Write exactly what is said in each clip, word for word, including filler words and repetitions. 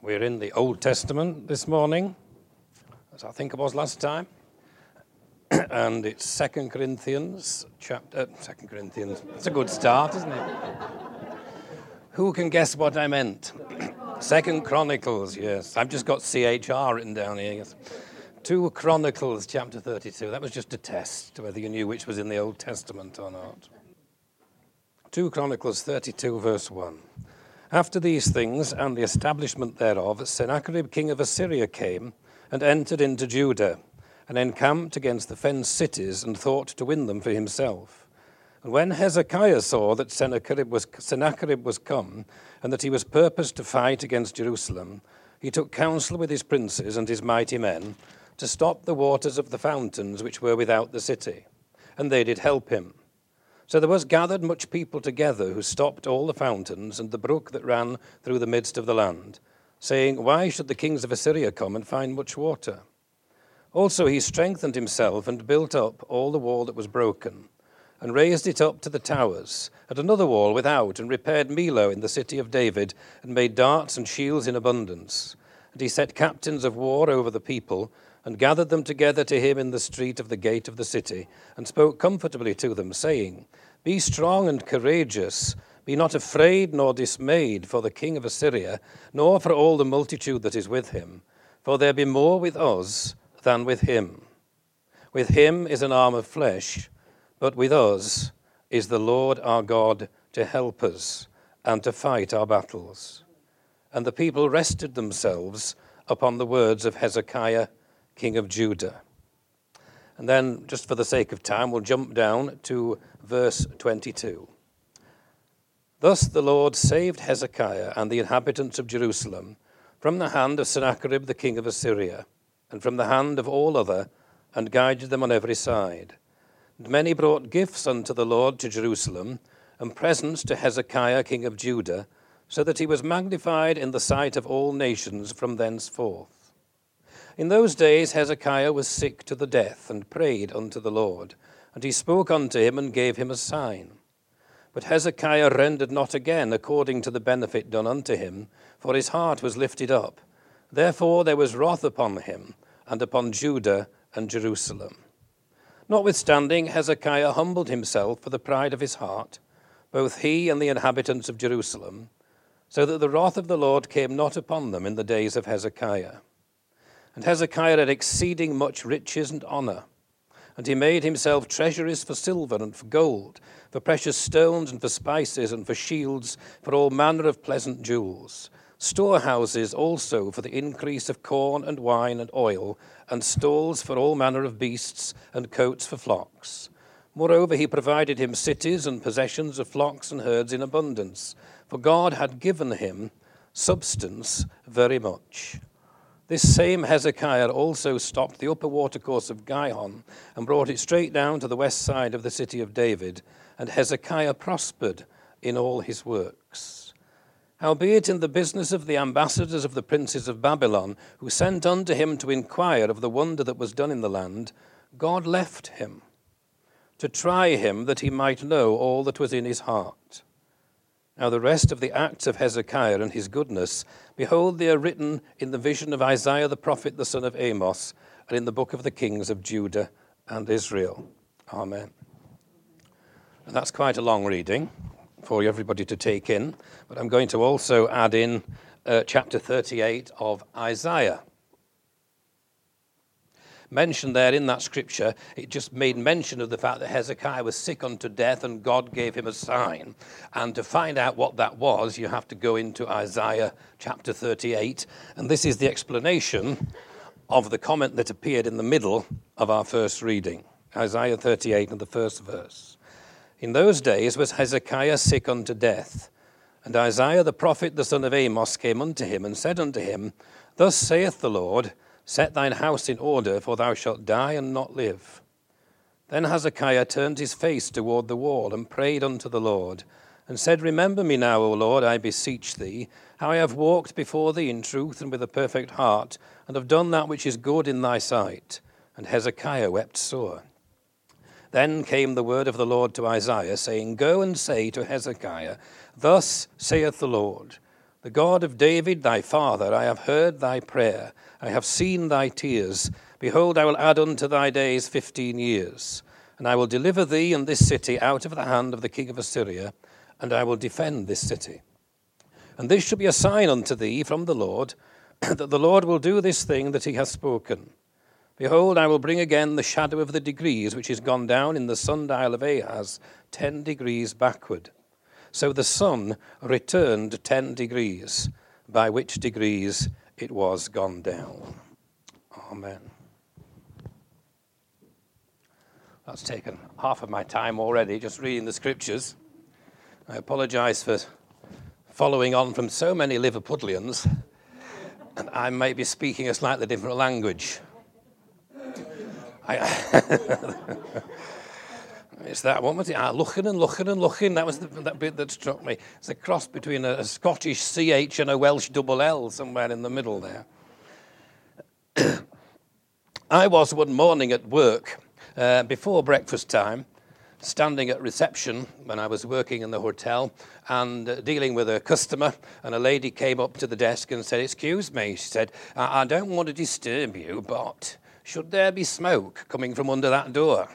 We're in the Old Testament this morning, as I think it was last time, and it's Second Corinthians chapter. Second Corinthians. It's a good start, isn't it? Who can guess what I meant? Second Chronicles. Yes, I've just got C H R written down here. Yes. Two Chronicles, chapter thirty-two. That was just a test whether you knew which was in the Old Testament or not. Two Chronicles thirty-two, verse one. After these things and the establishment thereof, Sennacherib king of Assyria came and entered into Judah, and encamped against the fenced cities, and thought to win them for himself. And when Hezekiah saw that Sennacherib was, Sennacherib was come, and that he was purposed to fight against Jerusalem, he took counsel with his princes and his mighty men to stop the waters of the fountains which were without the city, and they did help him. So there was gathered much people together, who stopped all the fountains and the brook that ran through the midst of the land, saying, Why should the kings of Assyria come and find much water? Also he strengthened himself and built up all the wall that was broken, and raised it up to the towers, and another wall without, and repaired Millo in the city of David, and made darts and shields in abundance. And he set captains of war over the people, and gathered them together to him in the street of the gate of the city, and spoke comfortably to them, saying, Be strong and courageous, be not afraid nor dismayed for the king of Assyria, nor for all the multitude that is with him, for there be more with us than with him. With him is an arm of flesh, but with us is the Lord our God to help us and to fight our battles. And the people rested themselves upon the words of Hezekiah, king of Judah. And then, just for the sake of time, we'll jump down to verse twenty-two. Thus the Lord saved Hezekiah and the inhabitants of Jerusalem from the hand of Sennacherib the king of Assyria, and from the hand of all other, and guided them on every side. And many brought gifts unto the Lord to Jerusalem, and presents to Hezekiah king of Judah, so that he was magnified in the sight of all nations from thenceforth. In those days Hezekiah was sick to the death, and prayed unto the Lord. And he spoke unto him, and gave him a sign. But Hezekiah rendered not again according to the benefit done unto him, for his heart was lifted up. Therefore there was wrath upon him, and upon Judah and Jerusalem. Notwithstanding, Hezekiah humbled himself for the pride of his heart, both he and the inhabitants of Jerusalem, so that the wrath of the Lord came not upon them in the days of Hezekiah. And Hezekiah had exceeding much riches and honor, and he made himself treasuries for silver and for gold, for precious stones and for spices and for shields, for all manner of pleasant jewels, storehouses also for the increase of corn and wine and oil, and stalls for all manner of beasts, and coats for flocks. Moreover, he provided him cities and possessions of flocks and herds in abundance, for God had given him substance very much. This same Hezekiah also stopped the upper watercourse of Gihon, and brought it straight down to the west side of the city of David, and Hezekiah prospered in all his works. Howbeit in the business of the ambassadors of the princes of Babylon, who sent unto him to inquire of the wonder that was done in the land, God left him, to try him that he might know all that was in his heart. Now the rest of the acts of Hezekiah and his goodness, behold, they are written in the vision of Isaiah the prophet, the son of Amos, and in the book of the kings of Judah and Israel. Amen. And that's quite a long reading for everybody to take in, but I'm going to also add in uh, chapter thirty-eight of Isaiah. Mentioned there in that scripture, it just made mention of the fact that Hezekiah was sick unto death and God gave him a sign. And to find out what that was, you have to go into Isaiah chapter thirty-eight. And this is the explanation of the comment that appeared in the middle of our first reading. Isaiah thirty-eight and the first verse. In those days was Hezekiah sick unto death. And Isaiah the prophet, the son of Amos, came unto him and said unto him, Thus saith the Lord, Set thine house in order, for thou shalt die and not live. Then Hezekiah turned his face toward the wall, and prayed unto the Lord, and said, Remember me now, O Lord, I beseech thee, how I have walked before thee in truth and with a perfect heart, and have done that which is good in thy sight. And Hezekiah wept sore. Then came the word of the Lord to Isaiah, saying, Go and say to Hezekiah, Thus saith the Lord, The God of David thy father, I have heard thy prayer, I have seen thy tears. Behold, I will add unto thy days fifteen years, and I will deliver thee and this city out of the hand of the king of Assyria, and I will defend this city. And this shall be a sign unto thee from the Lord, that the Lord will do this thing that he hath spoken. Behold, I will bring again the shadow of the degrees which is gone down in the sundial of Ahaz, ten degrees backward. So the sun returned ten degrees, by which degrees it was gone down. Amen. That's taken half of my time already, just reading the scriptures. I apologise for following on from so many Liverpudlians, and I may be speaking a slightly different language. I, it's that, what was it? Ah, looking and looking and looking. That was the, that bit that struck me. It's a cross between a, a Scottish C H and a Welsh double L somewhere in the middle there. I was one morning at work uh, before breakfast time, standing at reception when I was working in the hotel and uh, dealing with a customer, and a lady came up to the desk and said, "Excuse me," she said, I, I don't want to disturb you, but should there be smoke coming from under that door?"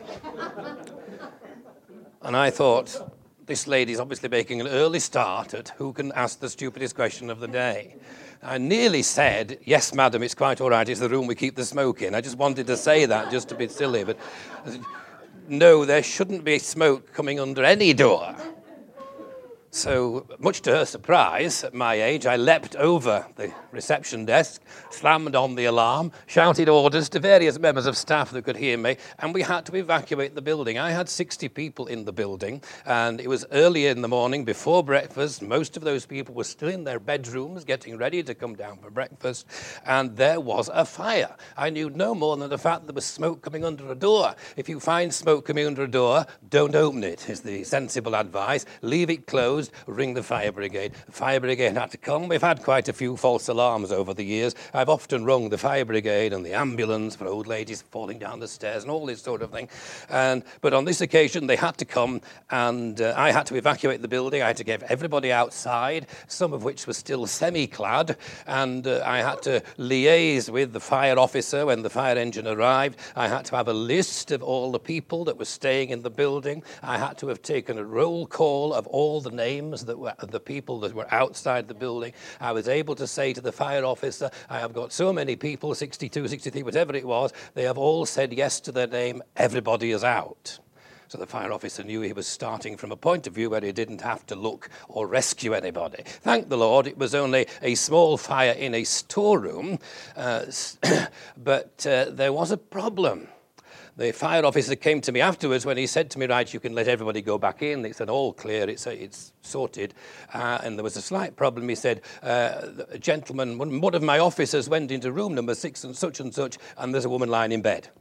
And I thought, this lady's obviously making an early start at who can ask the stupidest question of the day. I nearly said, "Yes, madam, it's quite all right, it's the room we keep the smoke in." I just wanted to say that just to be silly, but no, there shouldn't be smoke coming under any door. So, much to her surprise, at my age, I leapt over the reception desk, slammed on the alarm, shouted orders to various members of staff that could hear me, and we had to evacuate the building. I had sixty people in the building, and it was early in the morning before breakfast. Most of those people were still in their bedrooms getting ready to come down for breakfast, and there was a fire. I knew no more than the fact that there was smoke coming under a door. If you find smoke coming under a door, don't open it, is the sensible advice. Leave it closed. Ring the fire brigade. The fire brigade had to come. We've had quite a few false alarms over the years. I've often rung the fire brigade and the ambulance for old ladies falling down the stairs and all this sort of thing. And but on this occasion, they had to come, and uh, I had to evacuate the building. I had to get everybody outside, some of which was still semi-clad, and uh, I had to liaise with the fire officer when the fire engine arrived. I had to have a list of all the people that were staying in the building. I had to have taken a roll call of all the names that were the people that were outside the building. I was able to say to the fire officer, "I have got so many people, sixty-two, sixty-three, whatever it was, they have all said yes to their name, everybody is out." So the fire officer knew he was starting from a point of view where he didn't have to look or rescue anybody. Thank the Lord, it was only a small fire in a storeroom, uh, but uh, there was a problem. The fire officer came to me afterwards when he said to me, "Right, you can let everybody go back in. It's an all clear, it's, it's sorted." Uh, and there was a slight problem. He said, uh, "A gentleman, one, one of my officers went into room number six and such and such, and there's a woman lying in bed."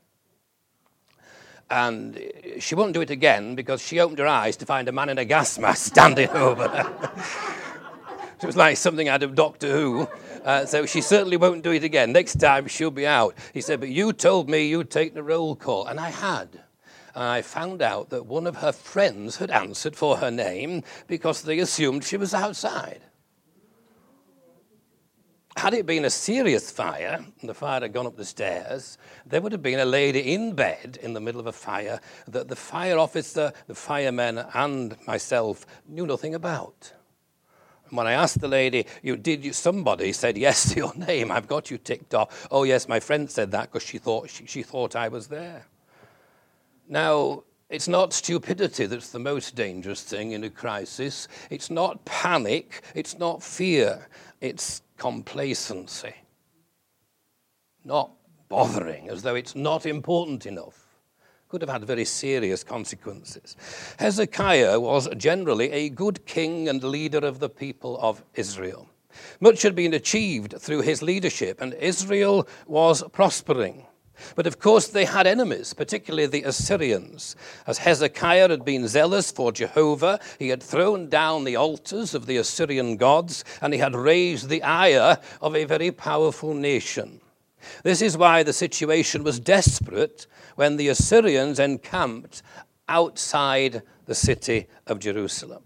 And she won't do it again because she opened her eyes to find a man in a gas mask standing over her. It was like something out of Doctor Who. Uh, so she certainly won't do it again. Next time she'll be out. He said, "But you told me you'd take the roll call." And I had. And I found out that one of her friends had answered for her name because they assumed she was outside. Had it been a serious fire, and the fire had gone up the stairs, there would have been a lady in bed in the middle of a fire that the fire officer, the firemen, and myself knew nothing about. When I asked the lady, you, did you, somebody said yes to your name, "I've got you ticked off." "Oh yes, my friend said that because she thought she, she thought I was there." Now, it's not stupidity that's the most dangerous thing in a crisis. It's not panic. It's not fear. It's complacency. Not bothering, as though it's not important enough. Could have had very serious consequences. Hezekiah was generally a good king and leader of the people of Israel. Much had been achieved through his leadership, and Israel was prospering. But of course they had enemies, particularly the Assyrians. As Hezekiah had been zealous for Jehovah, he had thrown down the altars of the Assyrian gods, and he had raised the ire of a very powerful nation. This is why the situation was desperate when the Assyrians encamped outside the city of Jerusalem.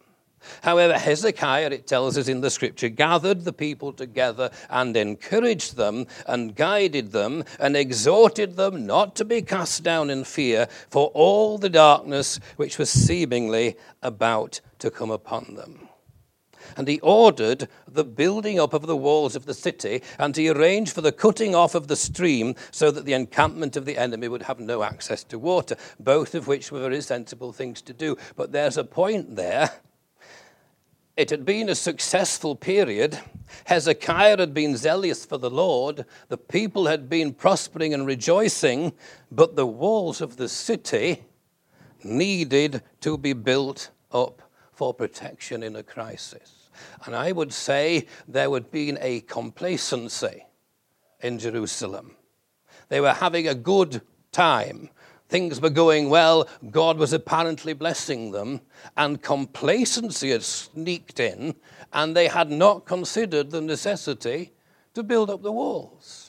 However, Hezekiah, it tells us in the scripture, gathered the people together and encouraged them and guided them and exhorted them not to be cast down in fear for all the darkness which was seemingly about to come upon them. And he ordered the building up of the walls of the city, and he arranged for the cutting off of the stream so that the encampment of the enemy would have no access to water, both of which were very sensible things to do. But there's a point there. It had been a successful period. Hezekiah had been zealous for the Lord. The people had been prospering and rejoicing, but the walls of the city needed to be built up for protection in a crisis. And I would say there would been a complacency in Jerusalem. They were having a good time. Things were going well. God was apparently blessing them. And complacency had sneaked in, and they had not considered the necessity to build up the walls.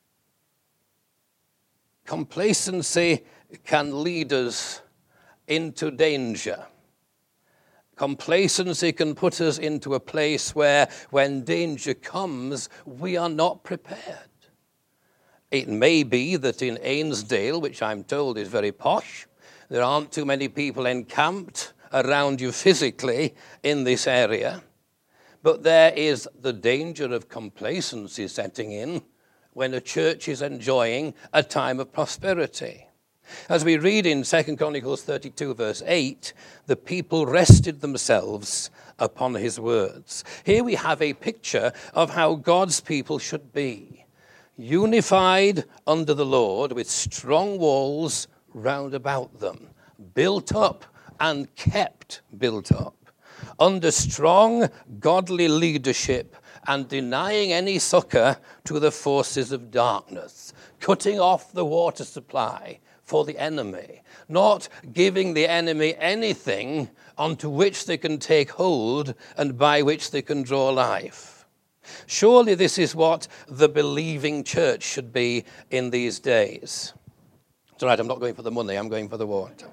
Complacency can lead us into danger. Complacency can put us into a place where, when danger comes, we are not prepared. It may be that in Ainsdale, which I'm told is very posh, there aren't too many people encamped around you physically in this area, but there is the danger of complacency setting in when a church is enjoying a time of prosperity. As we read in Second Chronicles thirty-two, verse eight, the people rested themselves upon his words. Here we have a picture of how God's people should be, unified under the Lord with strong walls round about them, built up and kept built up, under strong godly leadership and denying any succor to the forces of darkness, cutting off the water supply for the enemy, not giving the enemy anything onto which they can take hold and by which they can draw life. Surely this is what the believing church should be in these days. It's all right, I'm not going for the money, I'm going for the water.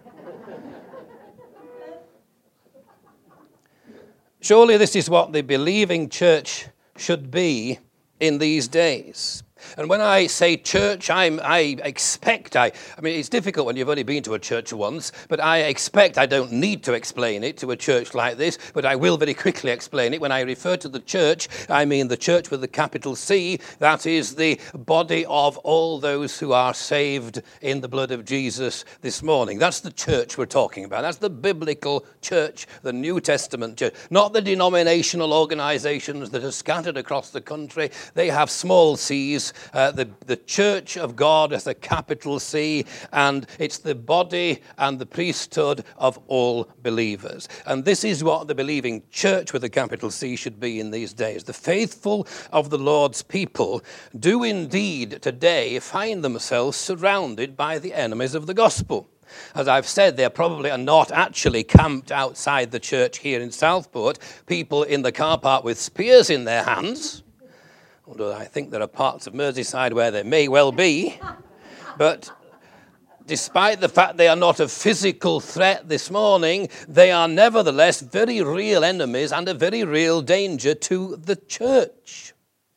Surely this is what the believing church should be in these days. And when I say church, I'm, I expect, I, I mean, it's difficult when you've only been to a church once, but I expect I don't need to explain it to a church like this, but I will very quickly explain it. When I refer to the church, I mean the church with the capital C, that is the body of all those who are saved in the blood of Jesus this morning. That's the church we're talking about. That's the biblical church, the New Testament church, not the denominational organizations that are scattered across the country. They have small c's. Uh, the, the church of God is a capital C, and it's the body and the priesthood of all believers. And this is what the believing church with a capital C should be in these days. The faithful of the Lord's people do indeed today find themselves surrounded by the enemies of the gospel. As I've said, they probably are not actually camped outside the church here in Southport, people in the car park with spears in their hands. Although I think there are parts of Merseyside where they may well be. But despite the fact they are not a physical threat this morning, they are nevertheless very real enemies and a very real danger to the church.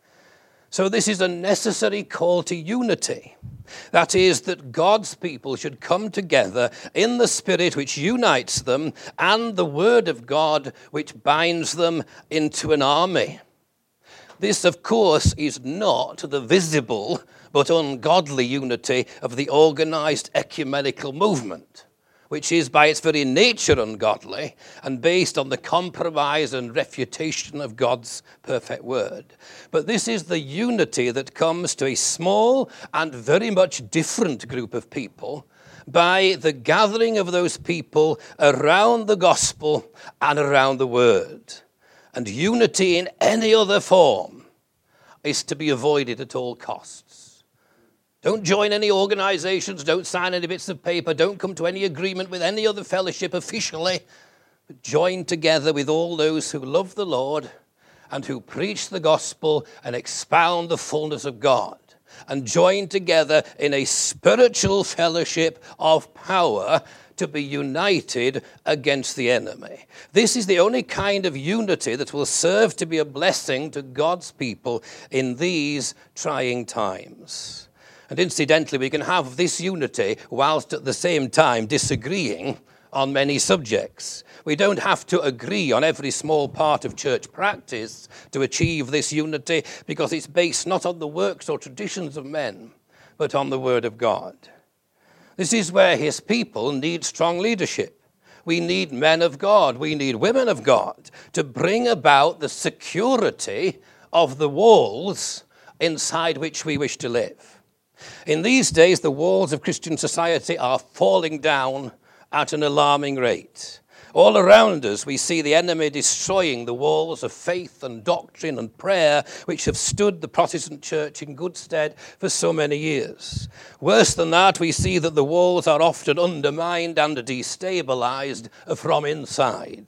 So this is a necessary call to unity. That is, that God's people should come together in the Spirit which unites them and the Word of God which binds them into an army. This, of course, is not the visible but ungodly unity of the organized ecumenical movement, which is by its very nature ungodly and based on the compromise and refutation of God's perfect word. But this is the unity that comes to a small and very much different group of people by the gathering of those people around the gospel and around the word. And unity in any other form is to be avoided at all costs. Don't join any organizations, don't sign any bits of paper, don't come to any agreement with any other fellowship officially, but join together with all those who love the Lord and who preach the gospel and expound the fullness of God, and join together in a spiritual fellowship of power to be united against the enemy. This is the only kind of unity that will serve to be a blessing to God's people in these trying times. And incidentally, we can have this unity whilst at the same time disagreeing on many subjects. We don't have to agree on every small part of church practice to achieve this unity, because it's based not on the works or traditions of men, but on the Word of God. This is where his people need strong leadership. We need men of God, we need women of God to bring about the security of the walls inside which we wish to live. In these days, the walls of Christian society are falling down at an alarming rate. All around us, we see the enemy destroying the walls of faith and doctrine and prayer which have stood the Protestant church in good stead for so many years. Worse than that, we see that the walls are often undermined and destabilized from inside.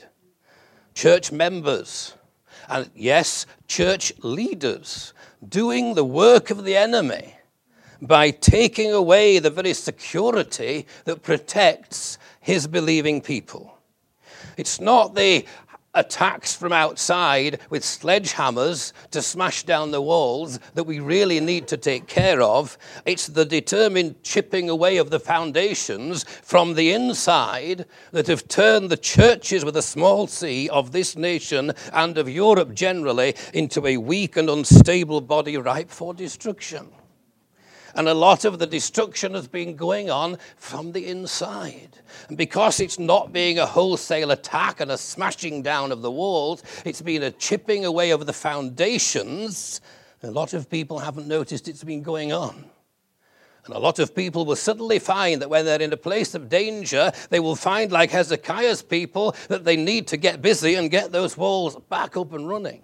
Church members, and yes, church leaders, doing the work of the enemy by taking away the very security that protects his believing people. It's not the attacks from outside with sledgehammers to smash down the walls that we really need to take care of. It's the determined chipping away of the foundations from the inside that have turned the churches with a small c of this nation and of Europe generally into a weak and unstable body ripe for destruction. And a lot of the destruction has been going on from the inside. And because it's not being a wholesale attack and a smashing down of the walls, it's been a chipping away of the foundations. A lot of people haven't noticed it's been going on. And a lot of people will suddenly find that when they're in a place of danger, they will find, like Hezekiah's people, that they need to get busy and get those walls back up and running.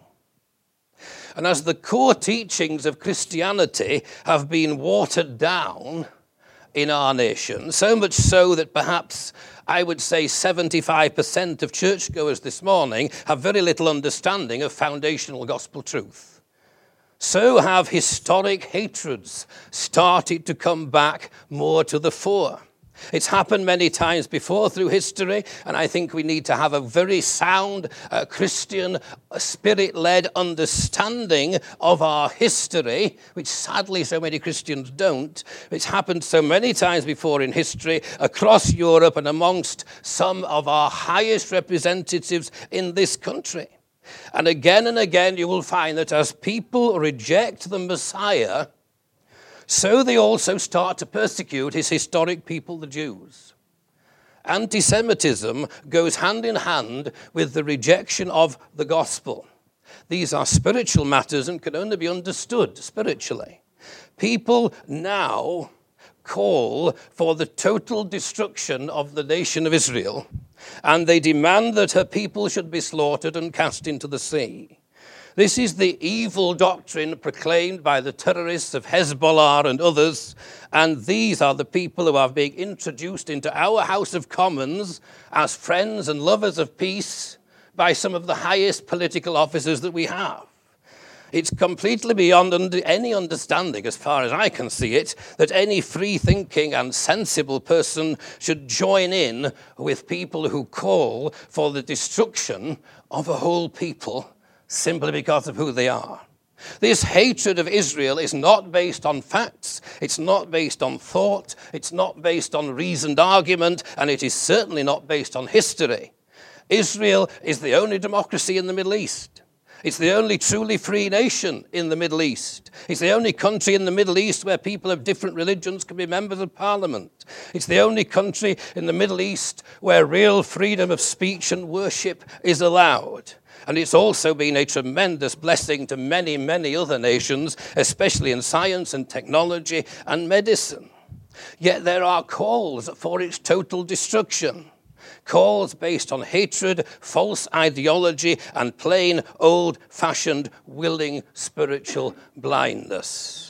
And as the core teachings of Christianity have been watered down in our nation, so much so that perhaps I would say seventy-five percent of churchgoers this morning have very little understanding of foundational gospel truth, so have historic hatreds started to come back more to the fore. It's happened many times before through history, and I think we need to have a very sound uh, Christian uh, spirit-led understanding of our history, which sadly so many Christians don't. It's happened so many times before in history across Europe and amongst some of our highest representatives in this country. And again and again you will find that as people reject the Messiah, so they also start to persecute his historic people, the Jews. Anti-Semitism goes hand in hand with the rejection of the gospel. These are spiritual matters and can only be understood spiritually. People now call for the total destruction of the nation of Israel, and they demand that her people should be slaughtered and cast into the sea. This is the evil doctrine proclaimed by the terrorists of Hezbollah and others, and these are the people who are being introduced into our House of Commons as friends and lovers of peace by some of the highest political officers that we have. It's completely beyond any understanding, as far as I can see it, that any free-thinking and sensible person should join in with people who call for the destruction of a whole people simply because of who they are. This hatred of Israel is not based on facts, it's not based on thought, it's not based on reasoned argument, and it is certainly not based on history. Israel is the only democracy in the Middle East. It's the only truly free nation in the Middle East. It's the only country in the Middle East where people of different religions can be members of parliament. It's the only country in the Middle East where real freedom of speech and worship is allowed. And it's also been a tremendous blessing to many, many other nations, especially in science and technology and medicine. Yet there are calls for its total destruction. Calls based on hatred, false ideology, and plain old-fashioned willing spiritual blindness.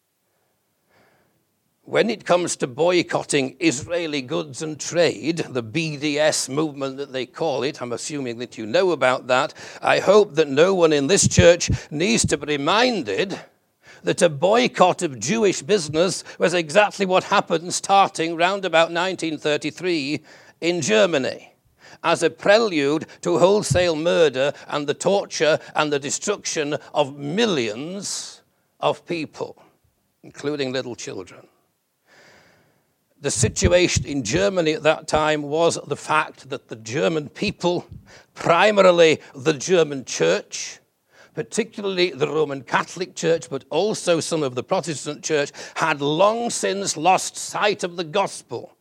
When it comes to boycotting Israeli goods and trade, the B D S movement that they call it, I'm assuming that you know about that, I hope that no one in this church needs to be reminded that a boycott of Jewish business was exactly what happened starting round about nineteen thirty-three in Germany as a prelude to wholesale murder and the torture and the destruction of millions of people, including little children. The situation in Germany at that time was the fact that the German people, primarily the German church, particularly the Roman Catholic Church, but also some of the Protestant church, had long since lost sight of the gospel.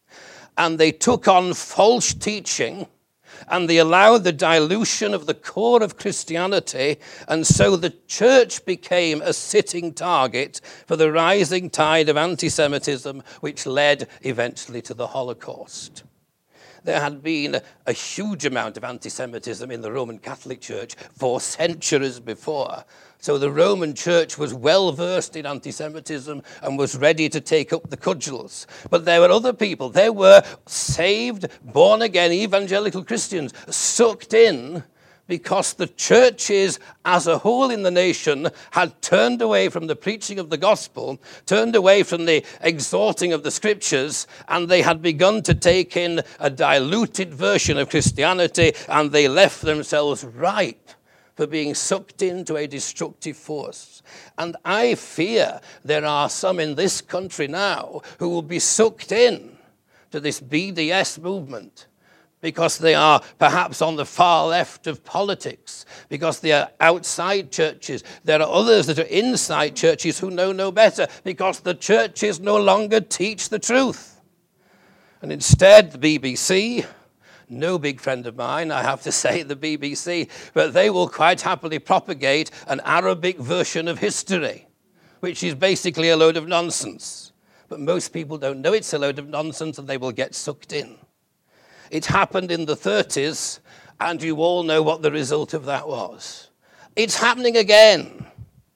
And they took on false teaching, and they allowed the dilution of the core of Christianity, and so the church became a sitting target for the rising tide of anti-Semitism, which led eventually to the Holocaust. There had been a huge amount of anti-Semitism in the Roman Catholic Church for centuries before. So the Roman Church was well versed in anti-Semitism and was ready to take up the cudgels. But there were other people. There were saved, born-again evangelical Christians sucked in because the churches as a whole in the nation had turned away from the preaching of the gospel, turned away from the exhorting of the scriptures, and they had begun to take in a diluted version of Christianity, and they left themselves ripe for being sucked into a destructive force. And I fear there are some in this country now who will be sucked in to this B D S movement, because they are perhaps on the far left of politics, because they are outside churches. There are others that are inside churches who know no better, because the churches no longer teach the truth. And instead, the B B C, no big friend of mine, I have to say, the B B C, but they will quite happily propagate an Arabic version of history, which is basically a load of nonsense. But most people don't know it's a load of nonsense, and they will get sucked in. It happened in the thirties, and you all know what the result of that was. It's happening again,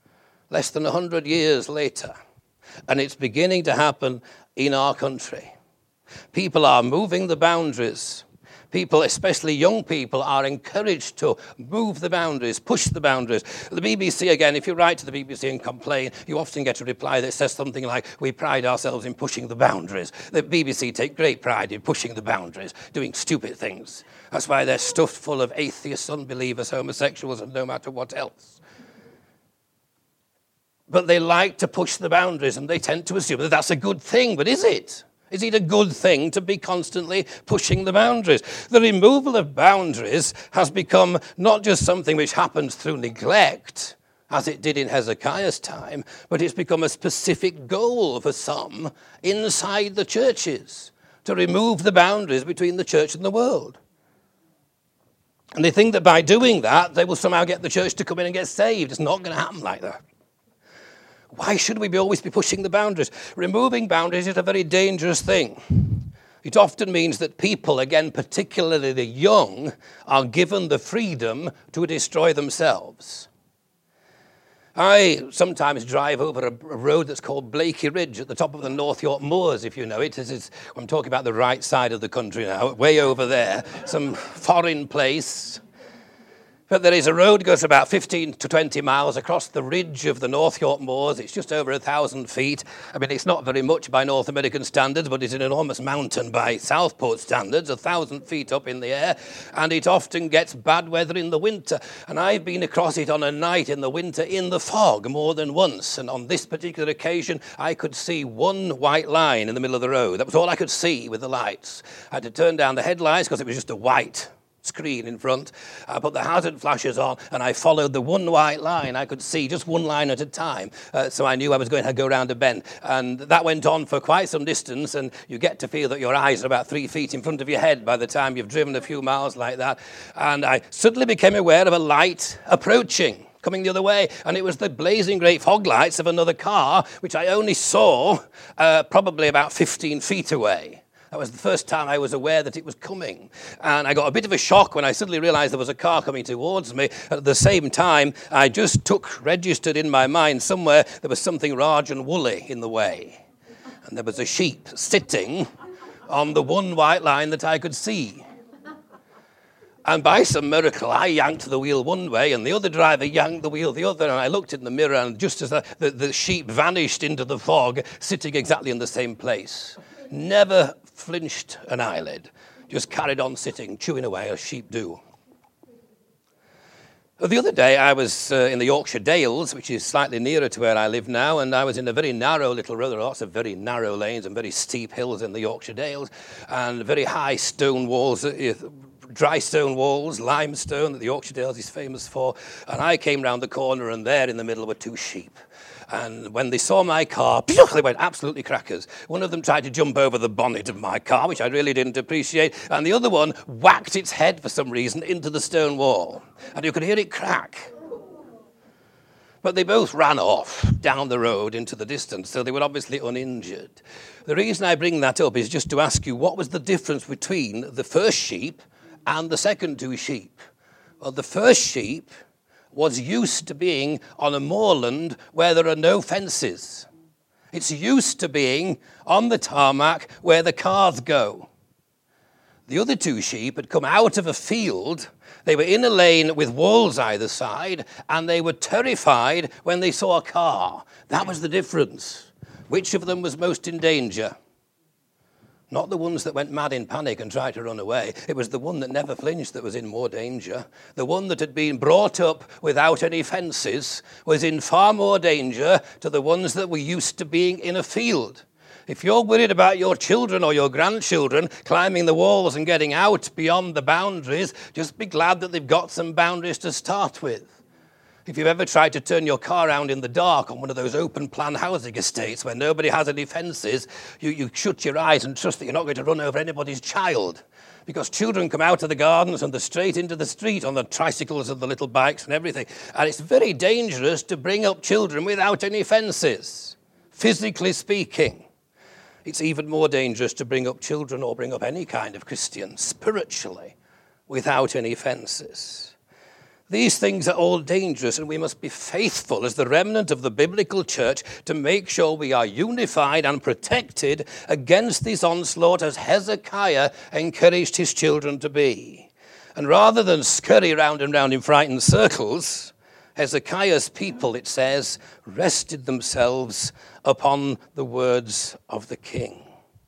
less than one hundred years later, and it's beginning to happen in our country. People are moving the boundaries. People, especially young people, are encouraged to move the boundaries, push the boundaries. The B B C, again, if you write to the B B C and complain, you often get a reply that says something like, we pride ourselves in pushing the boundaries. The B B C take great pride in pushing the boundaries, doing stupid things. That's why they're stuffed full of atheists, unbelievers, homosexuals, and no matter what else. But they like to push the boundaries, and they tend to assume that that's a good thing, but is it? Is it a good thing to be constantly pushing the boundaries? The removal of boundaries has become not just something which happens through neglect, as it did in Hezekiah's time, but it's become a specific goal for some inside the churches, to remove the boundaries between the church and the world. And they think that by doing that, they will somehow get the church to come in and get saved. It's not going to happen like that. Why should we be always be pushing the boundaries? Removing boundaries is a very dangerous thing. It often means that people, again, particularly the young, are given the freedom to destroy themselves. I sometimes drive over a road that's called Blakey Ridge at the top of the North York Moors, if you know it. It's, it's, I'm talking about the right side of the country now, way over there, some foreign place. But there is a road that goes about fifteen to twenty miles across the ridge of the North York Moors. It's just over a thousand feet. I mean, it's not very much by North American standards, but it's an enormous mountain by Southport standards, a thousand feet up in the air. And it often gets bad weather in the winter. And I've been across it on a night in the winter in the fog more than once. And on this particular occasion, I could see one white line in the middle of the road. That was all I could see with the lights. I had to turn down the headlights because it was just a white screen in front. I put the hazard flashes on, and I followed the one white line. I could see just one line at a time, uh, so I knew I was going to go round a bend. And that went on for quite some distance, and you get to feel that your eyes are about three feet in front of your head by the time you've driven a few miles like that. And I suddenly became aware of a light approaching, coming the other way, and it was the blazing great fog lights of another car, which I only saw uh, probably about fifteen feet away. That was the first time I was aware that it was coming. And I got a bit of a shock when I suddenly realized there was a car coming towards me. At the same time, I just took, registered in my mind somewhere, there was something large and woolly in the way. And there was a sheep sitting on the one white line that I could see. And by some miracle, I yanked the wheel one way, and the other driver yanked the wheel the other, and I looked in the mirror, and just as the, the, the sheep vanished into the fog, sitting exactly in the same place. Never flinched an eyelid. just carried on sitting, chewing away as sheep do. The other day, I was uh, in the Yorkshire Dales, which is slightly nearer to where I live now, and I was in a very narrow little road. There are lots of very narrow lanes and very steep hills in the Yorkshire Dales, and very high stone walls, uh, dry stone walls, limestone that the Yorkshire Dales is famous for. And I came round the corner, and there in the middle were two sheep. And when they saw my car, they went absolutely crackers. One of them tried to jump over the bonnet of my car, which I really didn't appreciate, and the other one whacked its head for some reason into the stone wall. And you could hear it crack. But they both ran off down the road into the distance, so they were obviously uninjured. The reason I bring that up is just to ask you, what was the difference between the first sheep and the second two sheep? Well, the first sheep was used to being on a moorland where there are no fences. It's used to being on the tarmac where the cars go. The other two sheep had come out of a field. They were in a lane with walls either side, and they were terrified when they saw a car. That was the difference. Which of them was most in danger? Not the ones that went mad in panic and tried to run away. It was the one that never flinched that was in more danger. The one that had been brought up without any fences was in far more danger to the ones that were used to being in a field. If you're worried about your children or your grandchildren climbing the walls and getting out beyond the boundaries, just be glad that they've got some boundaries to start with. If you've ever tried to turn your car around in the dark on one of those open plan housing estates where nobody has any fences, you, you shut your eyes and trust that you're not going to run over anybody's child. Because children come out of the gardens and they're straight into the street on the tricycles and the little bikes and everything. And it's very dangerous to bring up children without any fences, physically speaking. It's even more dangerous to bring up children or bring up any kind of Christian spiritually without any fences. These things are all dangerous, and we must be faithful as the remnant of the biblical church to make sure we are unified and protected against this onslaught as Hezekiah encouraged his children to be. And rather than scurry round and round in frightened circles, Hezekiah's people, it says, rested themselves upon the words of the king.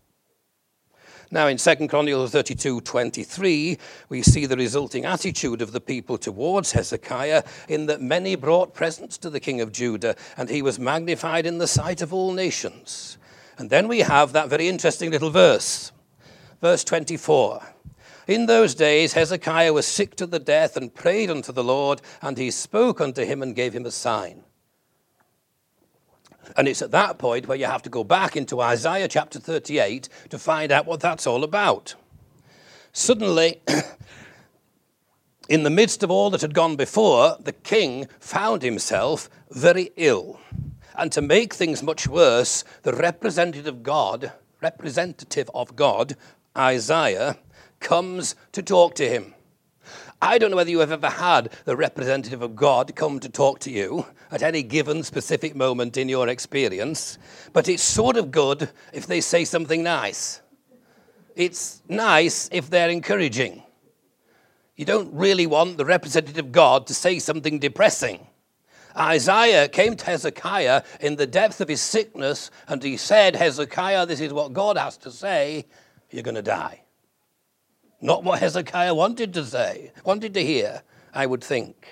Now, in Second Chronicles thirty-two twenty-three, we see the resulting attitude of the people towards Hezekiah in that many brought presents to the king of Judah, and he was magnified in the sight of all nations. And then we have that very interesting little verse, verse twenty-four. In those days Hezekiah was sick to the death and prayed unto the Lord, and he spoke unto him and gave him a sign. And it's at that point where you have to go back into Isaiah chapter thirty-eight to find out what that's all about. Suddenly, in the midst of all that had gone before, the king found himself very ill. And to make things much worse, the representative of God, representative of God, Isaiah, comes to talk to him. I don't know whether you have ever had the representative of God come to talk to you at any given specific moment in your experience, but it's sort of good if they say something nice. It's nice if they're encouraging. You don't really want the representative of God to say something depressing. Isaiah came to Hezekiah in the depth of his sickness, and he said, Hezekiah, this is what God has to say, you're going to die. Not what Hezekiah wanted to say, wanted to hear, I would think.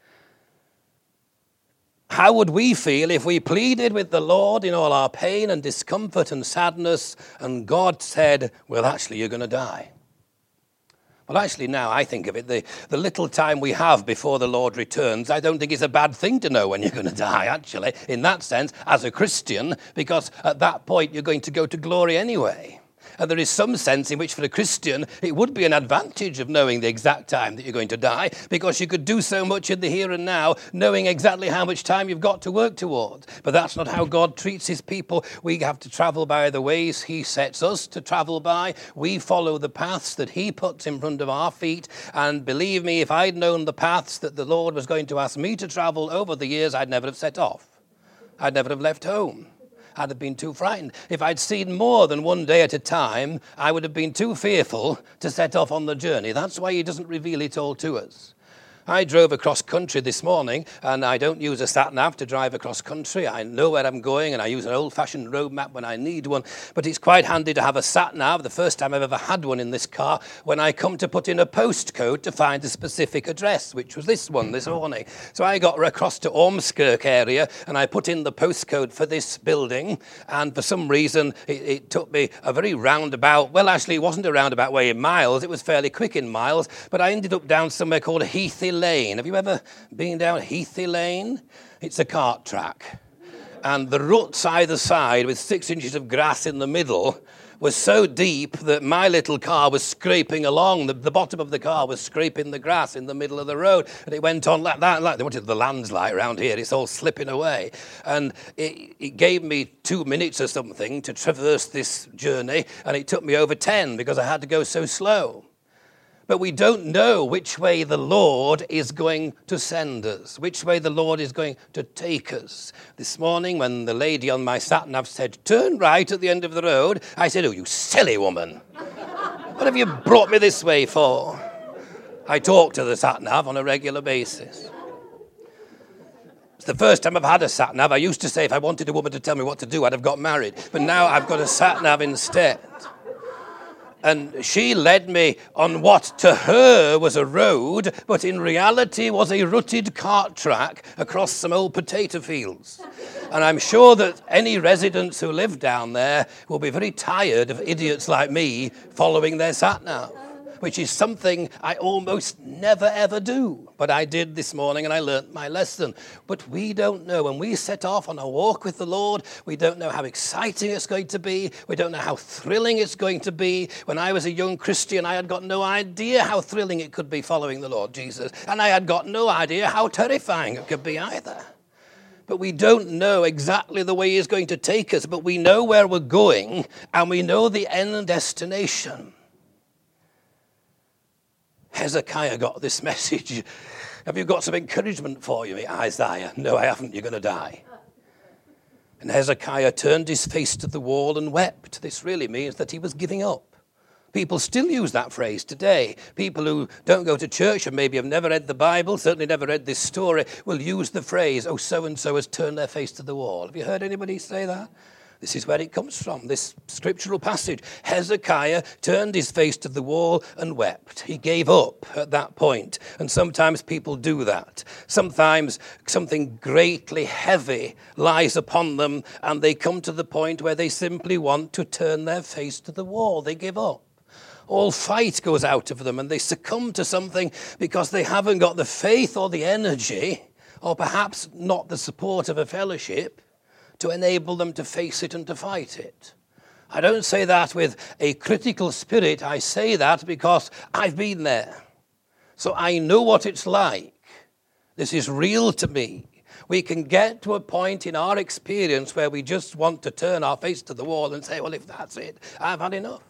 How would we feel if we pleaded with the Lord in all our pain and discomfort and sadness, and God said, well, actually, you're going to die? Well, actually, now I think of it, the, the little time we have before the Lord returns, I don't think it's a bad thing to know when you're going to die, actually, in that sense, as a Christian, because at that point, you're going to go to glory anyway. And there is some sense in which for a Christian, it would be an advantage of knowing the exact time that you're going to die, because you could do so much in the here and now, knowing exactly how much time you've got to work towards. But that's not how God treats his people. We have to travel by the ways he sets us to travel by. We follow the paths that he puts in front of our feet. And believe me, if I'd known the paths that the Lord was going to ask me to travel over the years, I'd never have set off. I'd never have left home. I'd have been too frightened. If I'd seen more than one day at a time, I would have been too fearful to set off on the journey. That's why he doesn't reveal it all to us. I drove across country this morning, and I don't use a sat-nav to drive across country. I know where I'm going, and I use an old-fashioned road map when I need one. But it's quite handy to have a sat-nav, the first time I've ever had one in this car, when I come to put in a postcode to find a specific address, which was this one this morning. So I got across to Ormskirk area, and I put in the postcode for this building, and for some reason, it, it took me a very roundabout, well, actually, it wasn't a roundabout way in miles. It was fairly quick in miles, but I ended up down somewhere called Heathy Lane. Have you ever been down Heathy Lane? It's a cart track. And the ruts either side with six inches of grass in the middle was so deep that my little car was scraping along. The, the bottom of the car was scraping the grass in the middle of the road. And it went on like that. Like they wanted the land's like around here. It's all slipping away. And it, it gave me two minutes or something to traverse this journey. And it took me over ten because I had to go so slow. But we don't know which way the Lord is going to send us, which way the Lord is going to take us. This morning, when the lady on my sat-nav said, turn right at the end of the road, I said, oh, you silly woman. What have you brought me this way for? I talk to the sat-nav on a regular basis. It's the first time I've had a sat-nav. I used to say if I wanted a woman to tell me what to do, I'd have got married. But now I've got a sat-nav instead. And she led me on what to her was a road, but in reality was a rutted cart track across some old potato fields. And I'm sure that any residents who live down there will be very tired of idiots like me following their sat-nav, which is something I almost never ever do. But I did this morning and I learnt my lesson. But we don't know. When we set off on a walk with the Lord, we don't know how exciting it's going to be. We don't know how thrilling it's going to be. When I was a young Christian, I had got no idea how thrilling it could be following the Lord Jesus. And I had got no idea how terrifying it could be either. But we don't know exactly the way He's going to take us. But we know where we're going and we know the end destination. Hezekiah got this message. Have you got some encouragement for you, Isaiah? No, I haven't. You're going to die. And Hezekiah turned his face to the wall and wept. This really means that he was giving up. People still use that phrase today. People who don't go to church and maybe have never read the Bible, certainly never read this story, will use the phrase, oh, so-and-so has turned their face to the wall. Have you heard anybody say that? This is where it comes from, this scriptural passage. Hezekiah turned his face to the wall and wept. He gave up at that point. And sometimes people do that. Sometimes something greatly heavy lies upon them and they come to the point where they simply want to turn their face to the wall. They give up. All fight goes out of them and they succumb to something because they haven't got the faith or the energy, or perhaps not the support of a fellowship, to enable them to face it and to fight it. I don't say that with a critical spirit. I say that because I've been there. So I know what it's like. This is real to me. We can get to a point in our experience where we just want to turn our face to the wall and say, well, if that's it, I've had enough.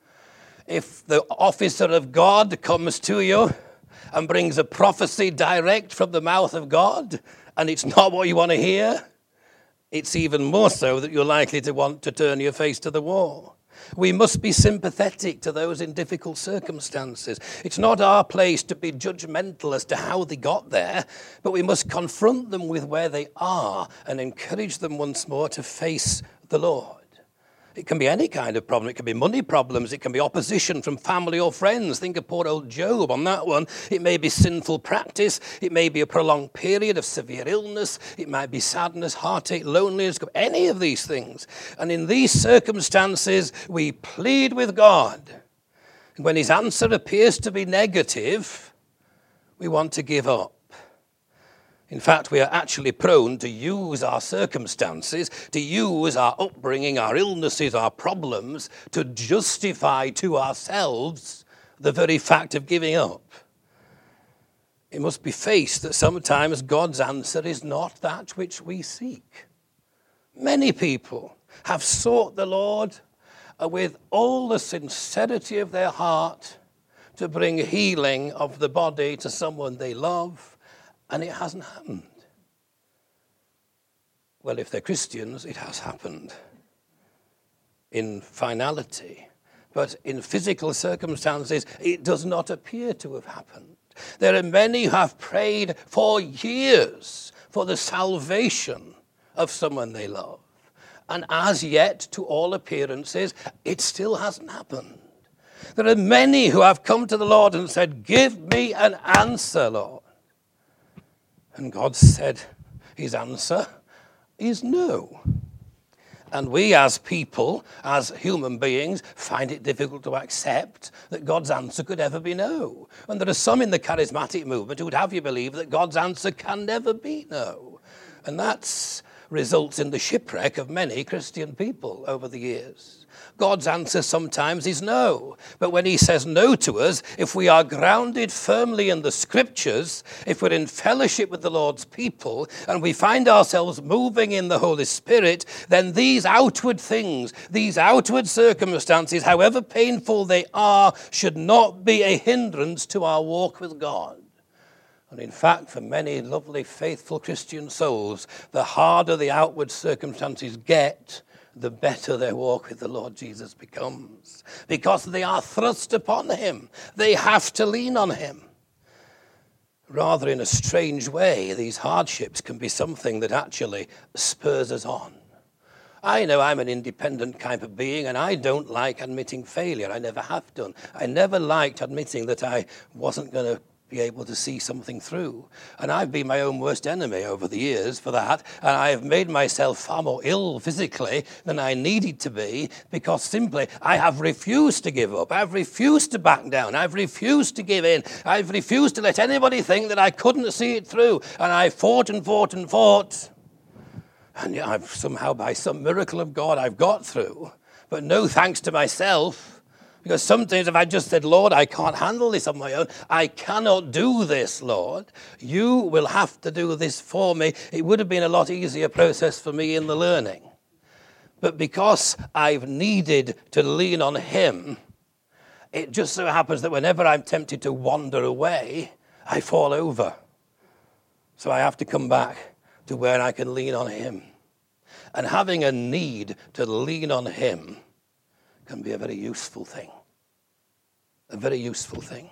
If the officer of God comes to you and brings a prophecy direct from the mouth of God, and it's not what you want to hear, it's even more so that you're likely to want to turn your face to the wall. We must be sympathetic to those in difficult circumstances. It's not our place to be judgmental as to how they got there, but we must confront them with where they are and encourage them once more to face the Lord. It can be any kind of problem. It can be money problems. It can be opposition from family or friends. Think of poor old Job on that one. It may be sinful practice. It may be a prolonged period of severe illness. It might be sadness, heartache, loneliness, any of these things. And in these circumstances, we plead with God. And when His answer appears to be negative, we want to give up. In fact, we are actually prone to use our circumstances, to use our upbringing, our illnesses, our problems, to justify to ourselves the very fact of giving up. It must be faced that sometimes God's answer is not that which we seek. Many people have sought the Lord with all the sincerity of their heart to bring healing of the body to someone they love, and it hasn't happened. Well, if they're Christians, it has happened in finality. But in physical circumstances, it does not appear to have happened. There are many who have prayed for years for the salvation of someone they love. And as yet, to all appearances, it still hasn't happened. There are many who have come to the Lord and said, give me an answer, Lord. And God said, his answer is no. And we as people, as human beings, find it difficult to accept that God's answer could ever be no. And there are some in the charismatic movement who would have you believe that God's answer can never be no. And that results in the shipwreck of many Christian people over the years. God's answer sometimes is no. But when he says no to us, if we are grounded firmly in the scriptures, if we're in fellowship with the Lord's people, and we find ourselves moving in the Holy Spirit, then these outward things, these outward circumstances, however painful they are, should not be a hindrance to our walk with God. And in fact, for many lovely, faithful Christian souls, the harder the outward circumstances get, the better their walk with the Lord Jesus becomes. Because they are thrust upon him. They have to lean on him. Rather, in a strange way, these hardships can be something that actually spurs us on. I know I'm an independent kind of being, and I don't like admitting failure. I never have done. I never liked admitting that I wasn't going to be able to see something through. And I've been my own worst enemy over the years for that. And I have made myself far more ill physically than I needed to be, because simply I have refused to give up. I've refused to back down. I've refused to give in. I've refused to let anybody think that I couldn't see it through. And I fought and fought and fought. And yet I've somehow, by some miracle of God, I've got through. But no thanks to myself. Because sometimes if I just said, Lord, I can't handle this on my own. I cannot do this, Lord. You will have to do this for me. It would have been a lot easier process for me in the learning. But because I've needed to lean on him, it just so happens that whenever I'm tempted to wander away, I fall over. So I have to come back to where I can lean on him. And having a need to lean on him can be a very useful thing. A very useful thing.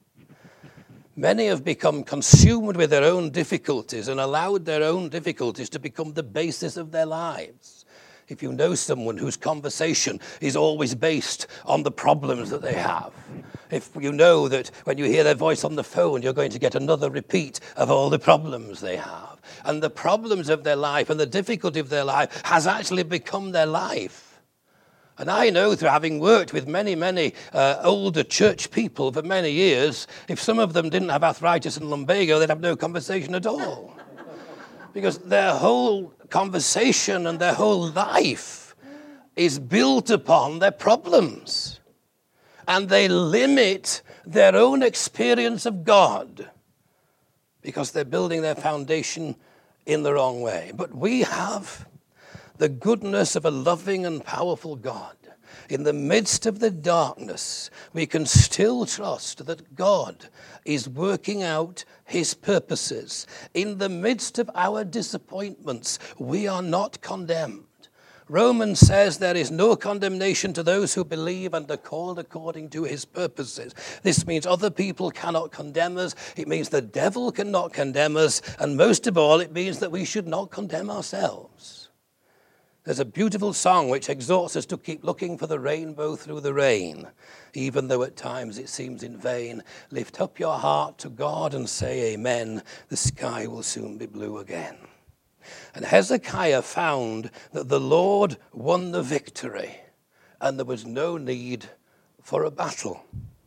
Many have become consumed with their own difficulties and allowed their own difficulties to become the basis of their lives. If you know someone whose conversation is always based on the problems that they have, if you know that when you hear their voice on the phone, you're going to get another repeat of all the problems they have, and the problems of their life and the difficulty of their life has actually become their life. And I know through having worked with many, many uh, older church people for many years, if some of them didn't have arthritis and lumbago, they'd have no conversation at all. Because their whole conversation and their whole life is built upon their problems. And they limit their own experience of God because they're building their foundation in the wrong way. But we have the goodness of a loving and powerful God. In the midst of the darkness, we can still trust that God is working out his purposes. In the midst of our disappointments, we are not condemned. Romans says there is no condemnation to those who believe and are called according to his purposes. This means other people cannot condemn us. It means the devil cannot condemn us. And most of all, it means that we should not condemn ourselves. There's a beautiful song which exhorts us to keep looking for the rainbow through the rain, even though at times it seems in vain. Lift up your heart to God and say amen. The sky will soon be blue again. And Hezekiah found that the Lord won the victory and there was no need for a battle.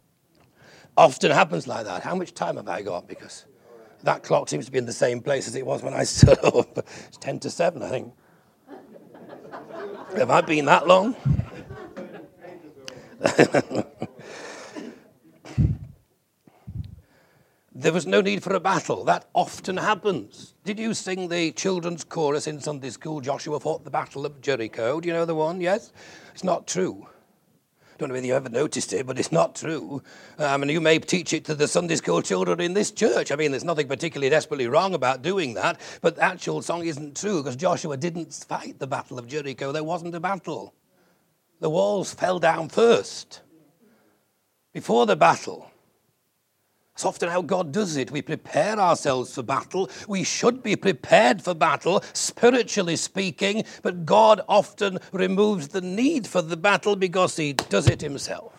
Often happens like that. How much time have I got? Because that clock seems to be in the same place as it was when I stood up. It's ten to seven, I think. Have I been that long? There was no need for a battle. That often happens. Did you sing the children's chorus in Sunday school, Joshua fought the battle of Jericho? Do you know the one? Yes? It's not true. Don't know whether you ever noticed it, but it's not true. Um, and you may teach it to the Sunday school children in this church. I mean, there's nothing particularly desperately wrong about doing that, but the actual song isn't true because Joshua didn't fight the battle of Jericho. There wasn't a battle. The walls fell down first. Before the battle, It's often how God does it. We prepare ourselves for battle. We should be prepared for battle, spiritually speaking, but God often removes the need for the battle because he does it himself.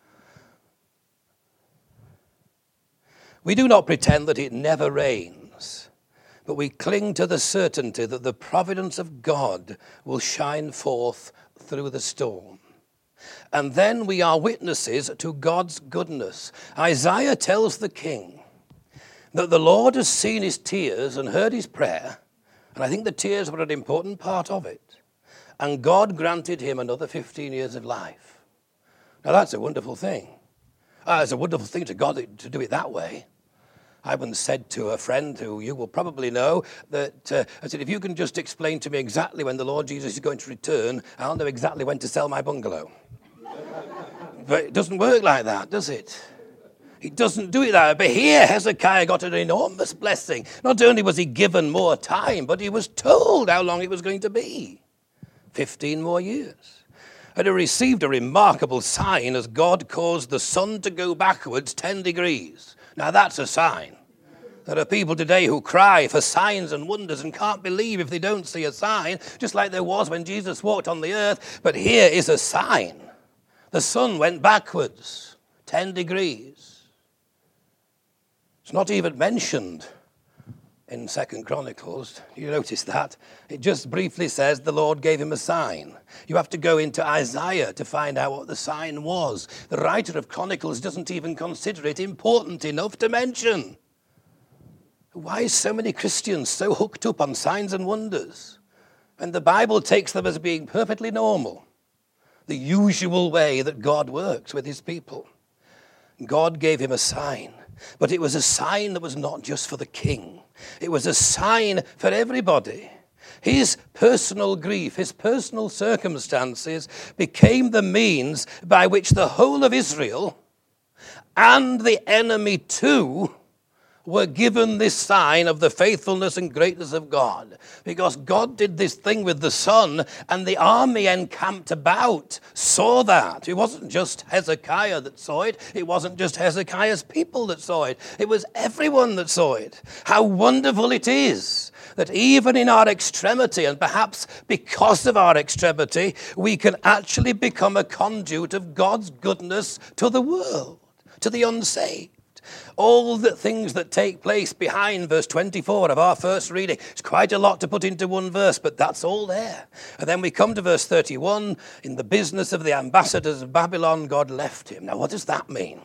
We do not pretend that it never rains, but we cling to the certainty that the providence of God will shine forth through the storm. And then we are witnesses to God's goodness. Isaiah tells the king that the Lord has seen his tears and heard his prayer, and I think the tears were an important part of it. And God granted him another fifteen years of life. Now that's a wonderful thing. Uh, it's a wonderful thing to God to do it that way. I once said to a friend who you will probably know that, uh, I said, if you can just explain to me exactly when the Lord Jesus is going to return, I'll know exactly when to sell my bungalow. But it doesn't work like that, does it? It doesn't do it that way. But here, Hezekiah got an enormous blessing. Not only was he given more time, but he was told how long it was going to be. Fifteen more years. And he received a remarkable sign as God caused the sun to go backwards ten degrees. Now that's a sign. There are people today who cry for signs and wonders and can't believe if they don't see a sign, just like there was when Jesus walked on the earth. But here is a sign. The sun went backwards, ten degrees. It's not even mentioned in Second Chronicles. You notice that? It just briefly says the Lord gave him a sign. You have to go into Isaiah to find out what the sign was. The writer of Chronicles doesn't even consider it important enough to mention. Why is so many Christians so hooked up on signs and wonders? And the Bible takes them as being perfectly normal. The usual way that God works with his people. God gave him a sign, but it was a sign that was not just for the king. It was a sign for everybody. His personal grief, his personal circumstances became the means by which the whole of Israel and the enemy too were given this sign of the faithfulness and greatness of God. Because God did this thing with the sun, and the army encamped about saw that. It wasn't just Hezekiah that saw it. It wasn't just Hezekiah's people that saw it. It was everyone that saw it. How wonderful it is that even in our extremity, and perhaps because of our extremity, we can actually become a conduit of God's goodness to the world, to the unsaved. All the things that take place behind verse twenty-four of our first reading. It's quite a lot to put into one verse, but that's all there. And then we come to verse thirty-one. In the business of the ambassadors of Babylon, God left him. Now, what does that mean?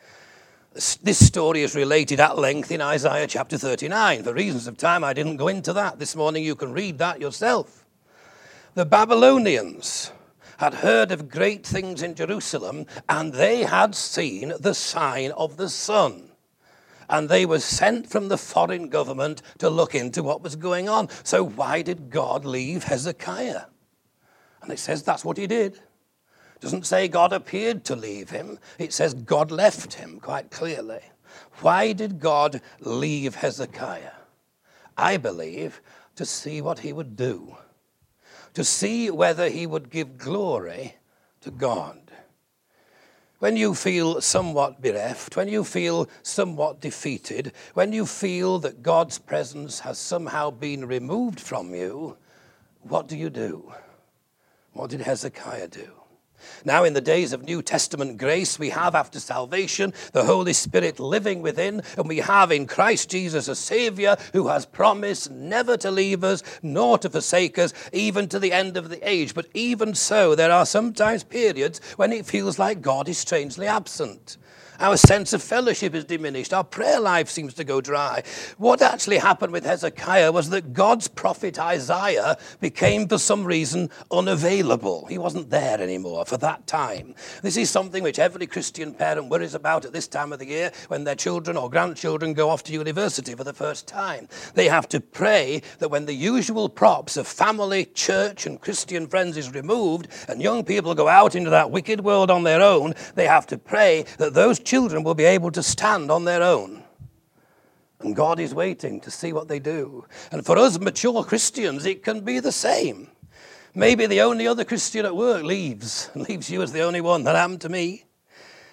This story is related at length in Isaiah chapter thirty-nine. For reasons of time, I didn't go into that. This morning, you can read that yourself. The Babylonians had heard of great things in Jerusalem, and they had seen the sign of the sun. And they were sent from the foreign government to look into what was going on. So why did God leave Hezekiah? And it says that's what he did. It doesn't say God appeared to leave him. It says God left him quite clearly. Why did God leave Hezekiah? I believe to see what he would do. To see whether he would give glory to God. When you feel somewhat bereft, when you feel somewhat defeated, when you feel that God's presence has somehow been removed from you, what do you do? What did Hezekiah do? Now, in the days of New Testament grace, we have, after salvation, the Holy Spirit living within, and we have in Christ Jesus a Savior who has promised never to leave us, nor to forsake us, even to the end of the age. But even so, there are sometimes periods when it feels like God is strangely absent. Our sense of fellowship is diminished. Our prayer life seems to go dry. What actually happened with Hezekiah was that God's prophet Isaiah became, for some reason, unavailable. He wasn't there anymore for that time. This is something which every Christian parent worries about at this time of the year when their children or grandchildren go off to university for the first time. They have to pray that when the usual props of family, church, and Christian friends is removed, and young people go out into that wicked world on their own, they have to pray that those children will be able to stand on their own. And God is waiting to see what they do. And for us mature Christians, it can be the same. Maybe the only other Christian at work leaves, and leaves you as the only one. That happened to me.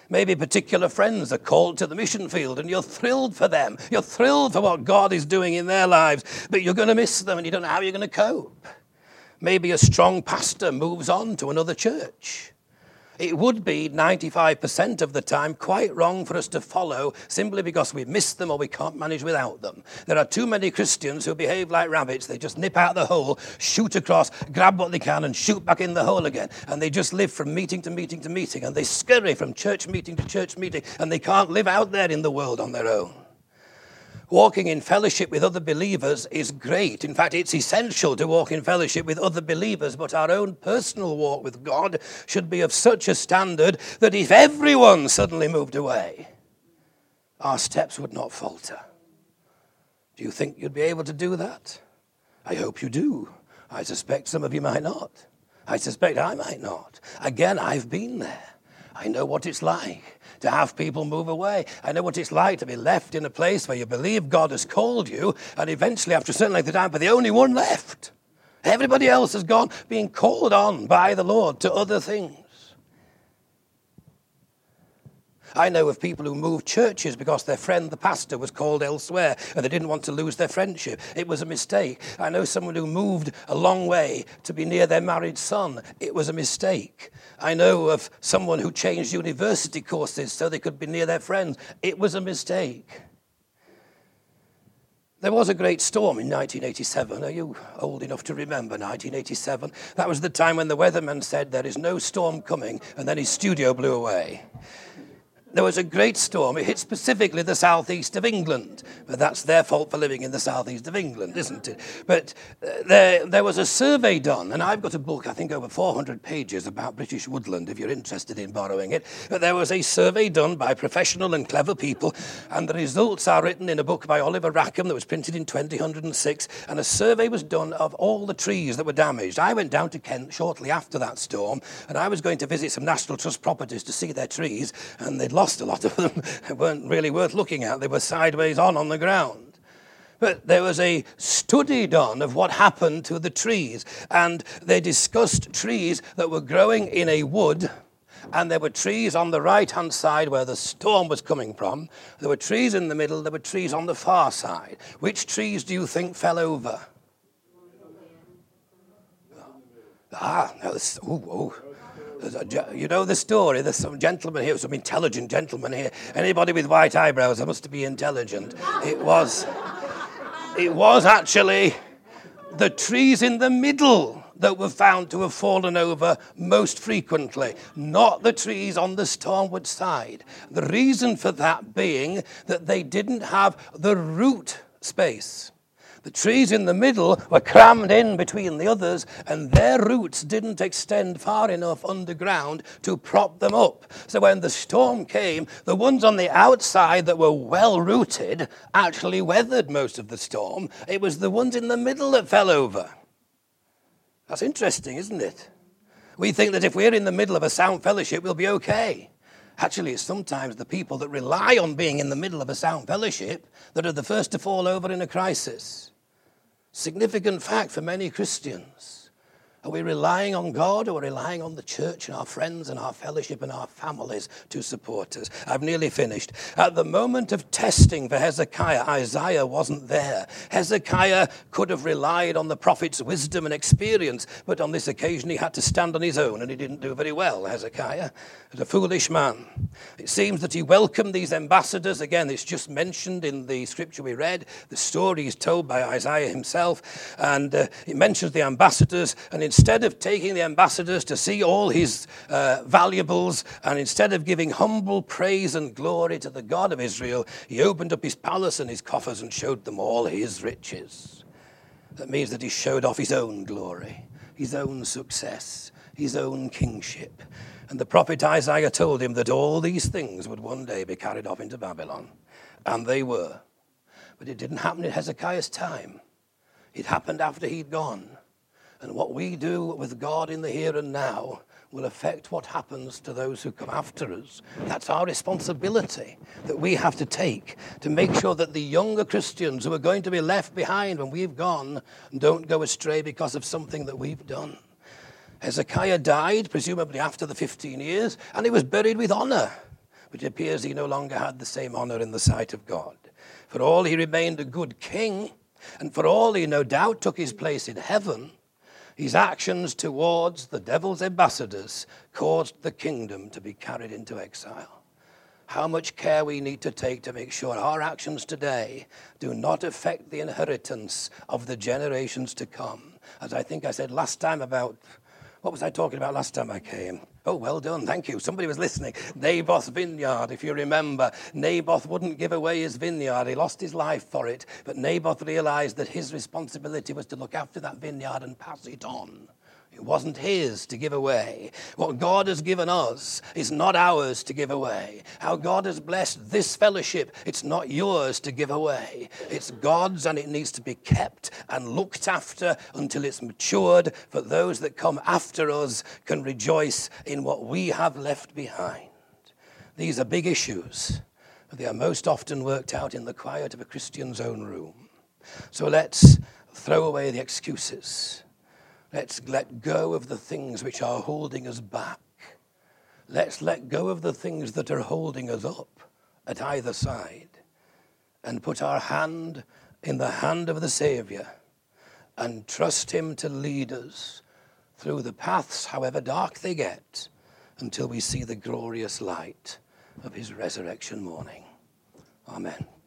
Maybe particular friends are called to the mission field and you're thrilled for them. You're thrilled for what God is doing in their lives, but you're going to miss them and you don't know how you're going to cope. Maybe a strong pastor moves on to another church. It would be ninety-five percent of the time quite wrong for us to follow simply because we miss them or we can't manage without them. There are too many Christians who behave like rabbits. They just nip out the hole, shoot across, grab what they can and shoot back in the hole again. And they just live from meeting to meeting to meeting. And they scurry from church meeting to church meeting. And they can't live out there in the world on their own. Walking in fellowship with other believers is great. In fact, it's essential to walk in fellowship with other believers, but our own personal walk with God should be of such a standard that if everyone suddenly moved away, our steps would not falter. Do you think you'd be able to do that? I hope you do. I suspect some of you might not. I suspect I might not. Again, I've been there. I know what it's like to have people move away. I know what it's like to be left in a place where you believe God has called you, and eventually, after a certain length of time, but the only one left. Everybody else has gone, being called on by the Lord to other things. I know of people who moved churches because their friend, the pastor, was called elsewhere and they didn't want to lose their friendship. It was a mistake. I know someone who moved a long way to be near their married son. It was a mistake. I know of someone who changed university courses so they could be near their friends. It was a mistake. There was a great storm in nineteen eighty-seven. Are you old enough to remember nineteen eighty-seven? That was the time when the weatherman said there is no storm coming, and then his studio blew away. There was a great storm. It hit specifically the southeast of England. But that's their fault for living in the southeast of England, isn't it? But uh, there, there was a survey done, and I've got a book, I think over four hundred pages about British woodland, if you're interested in borrowing it. But there was a survey done by professional and clever people, and the results are written in a book by Oliver Rackham that was printed in twenty oh six, and a survey was done of all the trees that were damaged. I went down to Kent shortly after that storm, and I was going to visit some National Trust properties to see their trees, and they'd lost a lot of them. They weren't really worth looking at. They were sideways on on the ground. But there was a study done of what happened to the trees, and they discussed trees that were growing in a wood, and there were trees on the right-hand side where the storm was coming from. There were trees in the middle. There were trees on the far side. Which trees do you think fell over? Ah, no, this, ooh, ooh. You know the story, there's some gentleman here, some intelligent gentleman here. Anybody with white eyebrows, they must be intelligent. It was, it was actually the trees in the middle that were found to have fallen over most frequently, not the trees on the stormward side. The reason for that being that they didn't have the root space. The trees in the middle were crammed in between the others, and their roots didn't extend far enough underground to prop them up. So when the storm came, the ones on the outside that were well-rooted actually weathered most of the storm. It was the ones in the middle that fell over. That's interesting, isn't it? We think that if we're in the middle of a sound fellowship, we'll be okay. Actually, it's sometimes the people that rely on being in the middle of a sound fellowship that are the first to fall over in a crisis. Significant fact for many Christians. Are we relying on God, or are we relying on the church and our friends and our fellowship and our families to support us? I've nearly finished. At the moment of testing for Hezekiah, Isaiah wasn't there. Hezekiah could have relied on the prophet's wisdom and experience, but on this occasion he had to stand on his own, and he didn't do very well, Hezekiah. He was a foolish man. It seems that he welcomed these ambassadors. Again, it's just mentioned in the scripture we read. The story is told by Isaiah himself, and uh, it mentions the ambassadors, and instead of taking the ambassadors to see all his uh, valuables, and instead of giving humble praise and glory to the God of Israel, he opened up his palace and his coffers and showed them all his riches. That means that he showed off his own glory, his own success, his own kingship. And the prophet Isaiah told him that all these things would one day be carried off into Babylon. And they were. But it didn't happen in Hezekiah's time. It happened after he'd gone. And what we do with God in the here and now will affect what happens to those who come after us. That's our responsibility that we have to take to make sure that the younger Christians who are going to be left behind when we've gone don't go astray because of something that we've done. Hezekiah died, presumably after the fifteen years, and he was buried with honor. but it appears he no longer had the same honor in the sight of God. For all he remained a good king, and for all he no doubt took his place in heaven, his actions towards the devil's ambassadors caused the kingdom to be carried into exile. How much care we need to take to make sure our actions today do not affect the inheritance of the generations to come. As I think I said last time about, what was I talking about last time I came? Oh, well done, thank you. Somebody was listening. Naboth's vineyard, if you remember. Naboth wouldn't give away his vineyard. He lost his life for it. But Naboth realized that his responsibility was to look after that vineyard and pass it on. It wasn't his to give away. What God has given us is not ours to give away. How God has blessed this fellowship, it's not yours to give away. It's God's, and it needs to be kept and looked after until it's matured, for those that come after us can rejoice in what we have left behind. These are big issues, but they are most often worked out in the quiet of a Christian's own room. So let's throw away the excuses. Let's let go of the things which are holding us back. Let's let go of the things that are holding us up at either side and put our hand in the hand of the Savior and trust him to lead us through the paths, however dark they get, until we see the glorious light of his resurrection morning. Amen.